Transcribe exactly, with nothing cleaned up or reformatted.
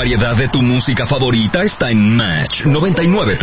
variedad de tu música favorita está en Match noventa y nueve punto tres.